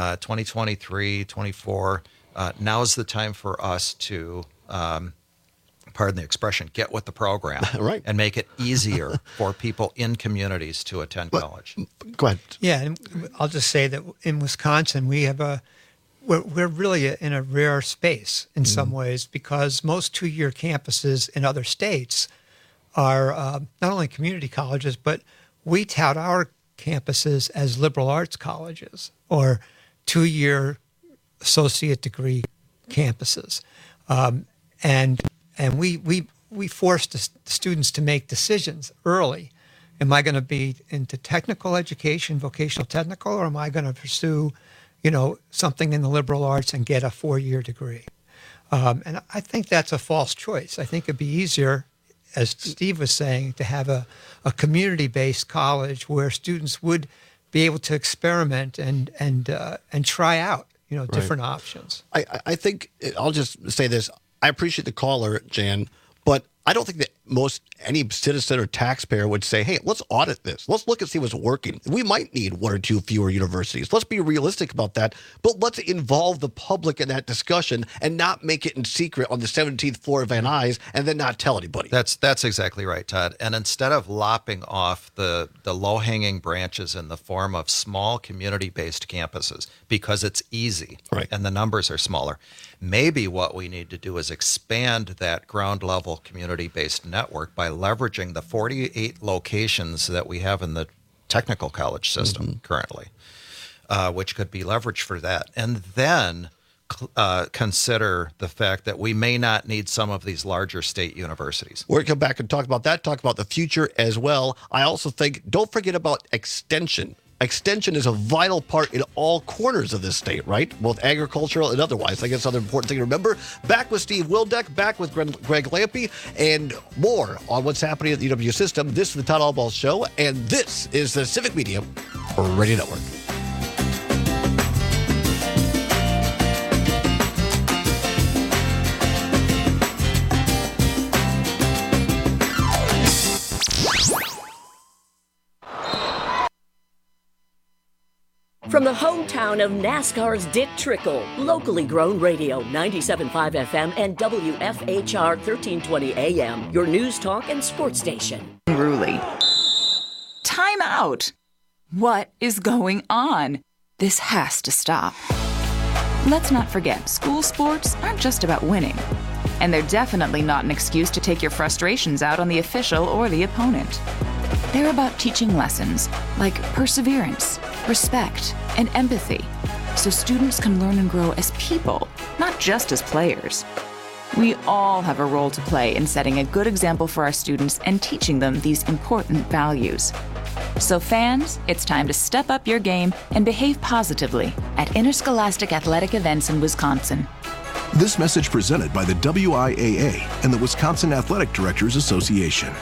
Speaker 7: 2023, 24. Now's the time for us to, pardon the expression, get with the program
Speaker 21: right.
Speaker 7: and make it easier for people in communities to attend college.
Speaker 21: Go ahead.
Speaker 3: Yeah, and I'll just say that in Wisconsin, we're really in a rare space in some ways, because most two-year campuses in other states are not only community colleges, but we tout our campuses as liberal arts colleges or two-year associate degree campuses, and we force the students to make decisions early. Am I going to be into technical education, vocational technical, or am I going to pursue, something in the liberal arts and get a 4-year degree? And I think that's a false choice. I think it'd be easier, as Steve was saying, to have a community-based college where students would be able to experiment and try out, different options.
Speaker 21: I think, I'll just say this. I appreciate the caller, Jan, but I don't think that any citizen or taxpayer would say, hey, let's audit this. Let's look and see what's working. We might need 1 or 2 fewer universities. Let's be realistic about that, but let's involve the public in that discussion and not make it in secret on the 17th floor of Van Nuys and then not tell anybody.
Speaker 7: That's exactly right, Todd. And instead of lopping off the low-hanging branches in the form of small community-based campuses, because it's easy and the numbers are smaller, maybe what we need to do is expand that ground-level community-based network by leveraging the 48 locations that we have in the technical college system currently, which could be leveraged for that. And then consider the fact that we may not need some of these larger state universities.
Speaker 21: We're going to come back and talk about that, talk about the future as well. I also think, don't forget about extension. Extension is a vital part in all corners of this state, right? Both agricultural and otherwise. I think that's another important thing to remember. Back with Steve Wildeck, back with Greg Lampe, and more on what's happening at the UW system. This is the Todd Albaugh Show, and this is the Civic Media Radio Network.
Speaker 6: From the hometown of NASCAR's Dick Trickle, locally grown radio, 97.5 FM and WFHR 1320 AM, your news talk and sports station.
Speaker 4: Unruly. Time out. What is going on? This has to stop. Let's not forget, school sports aren't just about winning. And they're definitely not an excuse to take your frustrations out on the official or the opponent. They're about teaching lessons like perseverance, respect, and empathy, so students can learn and grow as people, not just as players. We all have a role to play in setting a good example for our students and teaching them these important values. So fans, it's time to step up your game and behave positively at interscholastic athletic events in Wisconsin.
Speaker 13: This message presented by the WIAA and the Wisconsin Athletic Directors Association.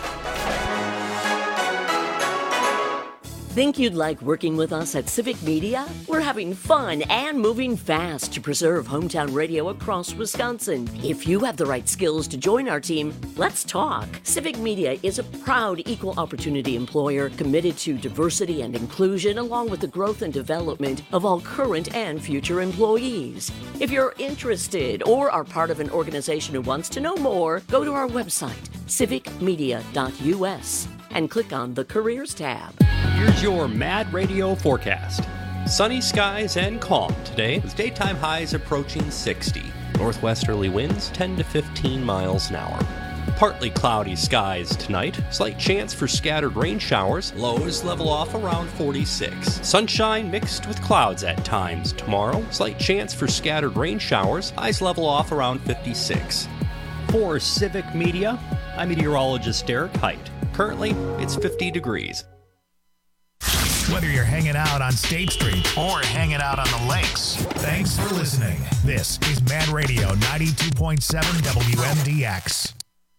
Speaker 6: Think you'd like working with us at Civic Media? We're having fun and moving fast to preserve hometown radio across Wisconsin. If you have the right skills to join our team, let's talk. Civic Media is a proud equal opportunity employer committed to diversity and inclusion, along with the growth and development of all current and future employees. If you're interested or are part of an organization who wants to know more, go to our website, civicmedia.us, and click on the Careers tab.
Speaker 14: Here's your Mad Radio forecast. Sunny skies and calm today, with daytime highs approaching 60. Northwesterly winds 10 to 15 miles an hour. Partly cloudy skies tonight. Slight chance for scattered rain showers. Lows level off around 46. Sunshine mixed with clouds at times tomorrow. Slight chance for scattered rain showers. Highs level off around 56. For Civic Media, I'm meteorologist Derek Height. Currently, it's 50 degrees.
Speaker 5: Whether you're hanging out on State Street or hanging out on the lakes, thanks for listening. This is Mad Radio 92.7 WMDX.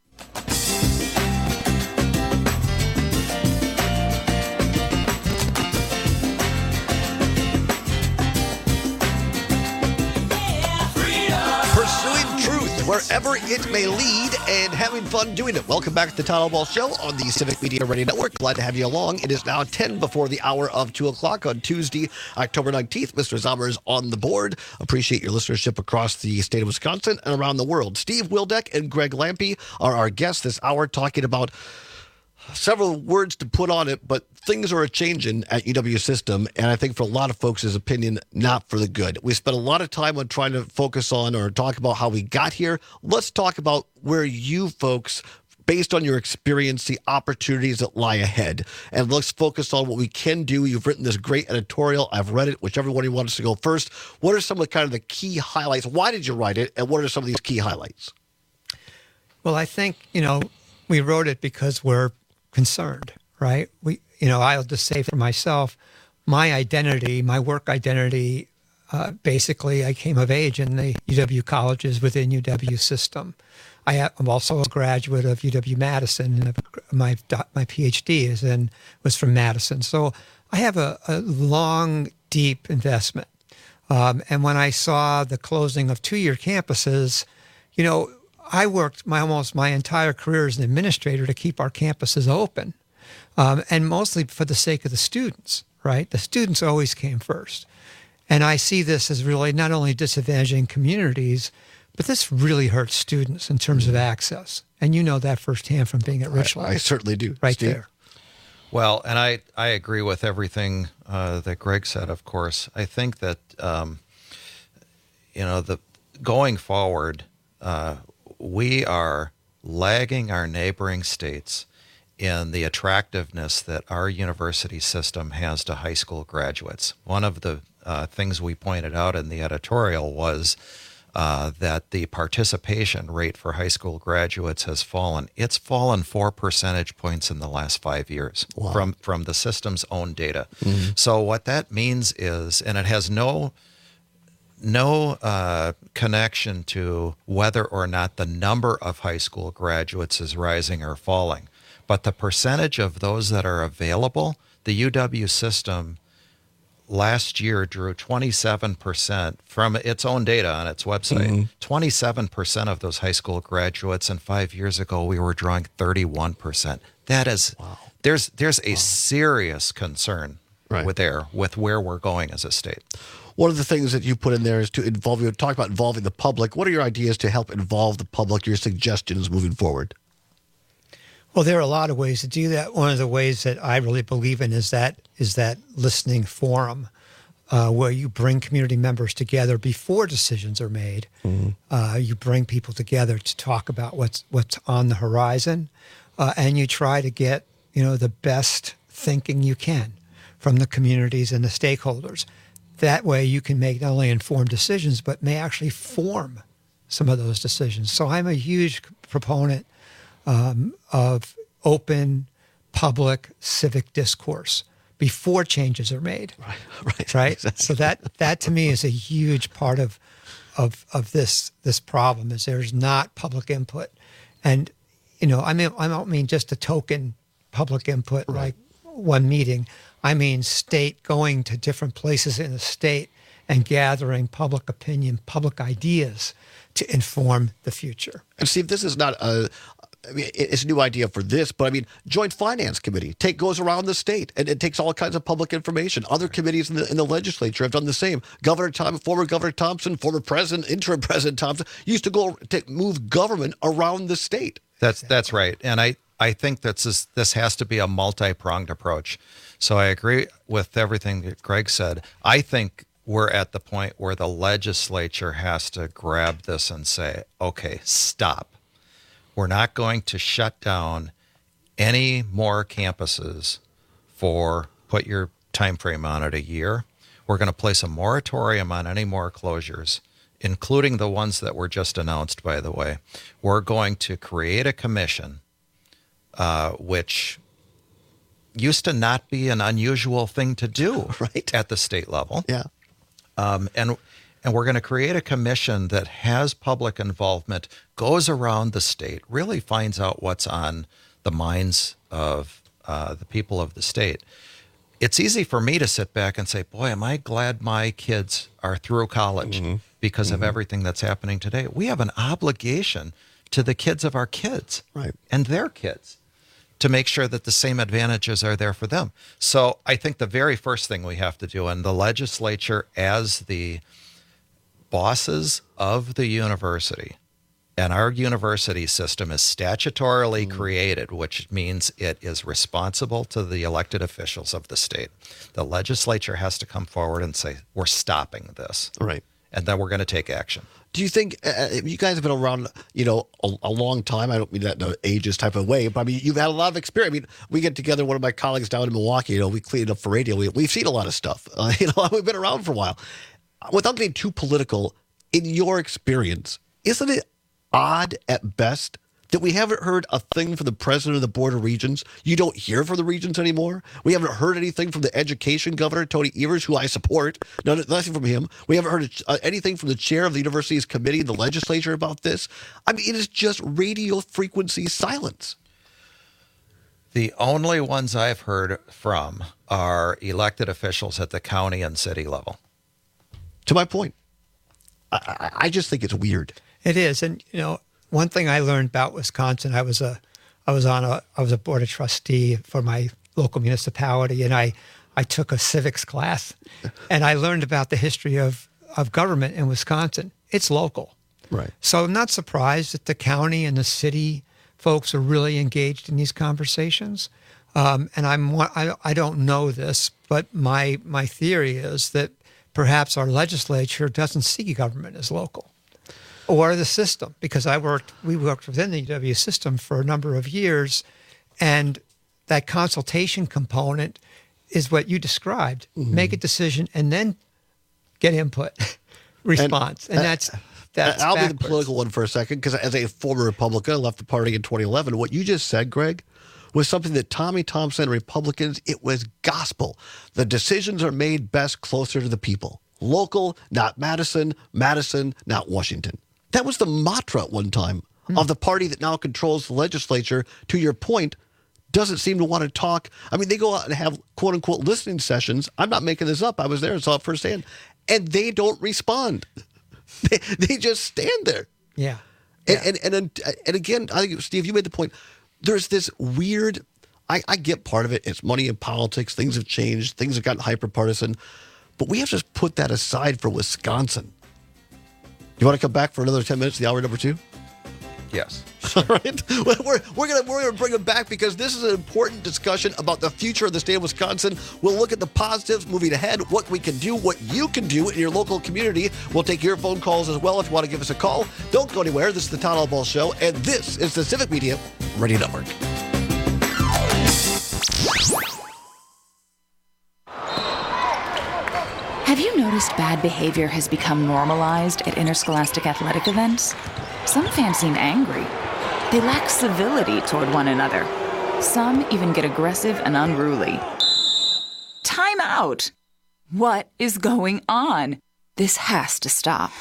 Speaker 21: Wherever it may lead, and having fun doing it. Welcome back to the Todd Ball Show on the Civic Media Radio Network. Glad to have you along. It is now 10 before the hour of 2 o'clock on Tuesday, October 19th. Mr. Zommer is on the board. Appreciate your listenership across the state of Wisconsin and around the world. Steve Wildeck and Greg Lampe are our guests this hour, talking about several words to put on it, but things are changing at UW System, and I think for a lot of folks' opinion, not for the good. We spent a lot of time on trying to focus on or talk about how we got here. Let's talk about where you folks, based on your experience, the opportunities that lie ahead. And let's focus on what we can do. You've written this great editorial. I've read it. Whichever one you want us to go first. What are some of the kind of the key highlights? Why did you write it? And what are some of these key highlights?
Speaker 3: Well, I think, we wrote it because we're concerned, right? I'll just say for myself, my identity, my work identity, basically I came of age in the UW colleges within UW System. I'm also a graduate of UW-Madison, and my PhD was from Madison. So I have a long, deep investment. And when I saw the closing of two-year campuses, I worked almost my entire career as an administrator to keep our campuses open, and mostly for the sake of the students, right? The students always came first. And I see this as really not only disadvantaging communities, but this really hurts students in terms of access. And you know that firsthand from being at Richland.
Speaker 21: I certainly do.
Speaker 3: Right
Speaker 21: Steve?
Speaker 3: there.
Speaker 7: Well, and I agree with everything that Greg said, of course. I think that, going forward, we are lagging our neighboring states in the attractiveness that our university system has to high school graduates. One of the things we pointed out in the editorial was that the participation rate for high school graduates has fallen. It's fallen 4 percentage points in the last 5 years. Wow. from the system's own data. Mm-hmm. So what that means is, and it has no connection to whether or not the number of high school graduates is rising or falling, but the percentage of those that are available. The UW system last year drew 27% from its own data on its website. 27% of those high school graduates, and 5 years ago we were drawing 31%. That is, there's a serious concern with where we're going as a state.
Speaker 21: One of the things that you put in there is to involve, you talk about involving the public. What are your ideas to help involve the public, your suggestions moving forward?
Speaker 3: Well, there are a lot of ways to do that. One of the ways that I really believe in is that listening forum where you bring community members together before decisions are made. Mm-hmm. You bring people together to talk about what's on the horizon, and you try to get the best thinking you can from the communities and the stakeholders. That way you can make not only informed decisions, but may actually form some of those decisions. So I'm a huge proponent of open, public, civic discourse before changes are made. Right. So that to me is a huge part of this problem, is there's not public input. And, I don't mean just a token public input like one meeting. I mean going to different places in the state and gathering public opinion, public ideas to inform the future.
Speaker 21: And Steve, this is not it's a new idea for this, but Joint Finance Committee goes around the state and it takes all kinds of public information. Other committees in the legislature have done the same. Former Governor Thompson, former interim President Thompson used to go to move government around the state.
Speaker 7: That's right. And I think this has to be a multi-pronged approach. So I agree with everything that Greg said. I think we're at the point where the legislature has to grab this and say, okay, stop. We're not going to shut down any more campuses for, put your time frame on it, a year. We're going to place a moratorium on any more closures, including the ones that were just announced, by the way. We're going to create a commission, which used to not be an unusual thing to do at the state level.
Speaker 21: Yeah.
Speaker 7: And we're going to create a commission that has public involvement, goes around the state, really finds out what's on the minds of the people of the state. It's easy for me to sit back and say, boy, am I glad my kids are through college because of everything that's happening today. We have an obligation to the kids of our kids and their kids to make sure that the same advantages are there for them. So I think the very first thing we have to do, and the legislature as the bosses of the university, and our university system is statutorily created, which means it is responsible to the elected officials of the state. The legislature has to come forward and say, we're stopping this.
Speaker 21: Right.
Speaker 7: And then we're going to take action.
Speaker 21: Do you think you guys have been around, a long time? I don't mean that in an ageist type of way, but I mean, you've had a lot of experience. I mean, we get together, one of my colleagues down in Milwaukee, we clean up for radio. We've seen a lot of stuff. We've been around for a while. Without getting too political, in your experience, isn't it odd at best that we haven't heard a thing from the president of the Board of Regents? You don't hear from the regents anymore. We haven't heard anything from the education governor, Tony Evers, who I support. Nothing from him. We haven't heard anything from the chair of the university's committee in the legislature about this. I mean, it is just radio frequency silence.
Speaker 7: The only ones I've heard from are elected officials at the county and city level.
Speaker 21: To my point, I just think it's weird.
Speaker 3: It is. And, one thing I learned about Wisconsin, I was a board of trustee for my local municipality, and I took a civics class, and I learned about the history of government in Wisconsin. It's local.
Speaker 21: Right.
Speaker 3: So I'm not surprised that the county and the city folks are really engaged in these conversations. And I don't know this, but my theory is that perhaps our legislature doesn't see government as local or the system, because we worked within the UW system for a number of years, and that consultation component is what you described. Make a decision and then get input, response. And that's
Speaker 21: I'll
Speaker 3: backwards.
Speaker 21: be the political one for a second, because as a former Republican, I left the party in 2011. What you just said, Greg, was something that Tommy Thompson and Republicans, it was gospel. The decisions are made best closer to the people. Local, not Madison, Madison, not Washington. That was the mantra at one time of the party that now controls the legislature, to your point, doesn't seem to want to talk. I mean, they go out and have quote-unquote listening sessions. I'm not making this up. I was there and saw it firsthand. And they don't respond. They just stand there.
Speaker 3: Yeah.
Speaker 21: And again, I think, Steve, you made the point. There's this weird, I get part of it. It's money in politics. Things have changed. Things have gotten hyper-partisan. But we have to just put that aside for Wisconsin. You want to come back for another 10 minutes, the hour number 2?
Speaker 7: Yes.
Speaker 21: All right. We're gonna bring them back, because this is an important discussion about the future of the state of Wisconsin. We'll look at the positives moving ahead, what we can do, what you can do in your local community. We'll take your phone calls as well if you want to give us a call. Don't go anywhere. This is the Town Hall Ball Show, and this is the Civic Media Radio Network.
Speaker 4: Have you noticed bad behavior has become normalized at interscholastic athletic events? Some fans seem angry. They lack civility toward one another. Some even get aggressive and unruly. Time out! What is going on? This has to stop.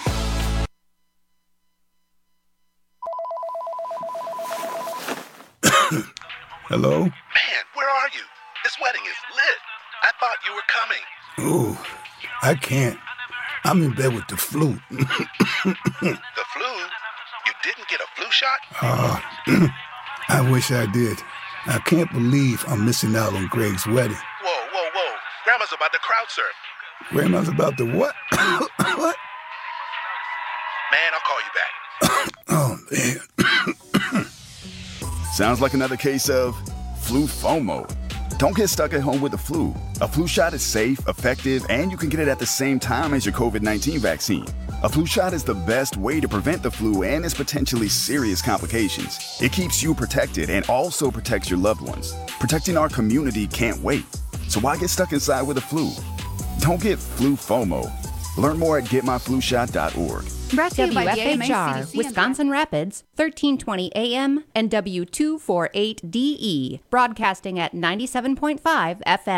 Speaker 2: Hello?
Speaker 8: Man, where are you? This wedding is lit. I thought you were coming.
Speaker 2: Oh, I can't. I'm in bed with the flu.
Speaker 8: The flu? You didn't get a flu shot?
Speaker 2: I wish I did. I can't believe I'm missing out on Greg's wedding.
Speaker 8: Whoa. Grandma's about to crowd surf.
Speaker 2: Grandma's about to what? What?
Speaker 8: Man, I'll call you back.
Speaker 2: Oh, man.
Speaker 15: Sounds like another case of flu FOMO. Don't get stuck at home with the flu. A flu shot is safe, effective, and you can get it at the same time as your COVID-19 vaccine. A flu shot is the best way to prevent the flu and its potentially serious complications. It keeps you protected and also protects your loved ones. Protecting our community can't wait. So why get stuck inside with the flu? Don't get flu FOMO. Learn more at getmyflushot.org.
Speaker 16: Brought to you by
Speaker 18: WFHR,
Speaker 16: CDC
Speaker 18: Wisconsin Rapids, 1320 AM and W248DE, broadcasting at 97.5 FM.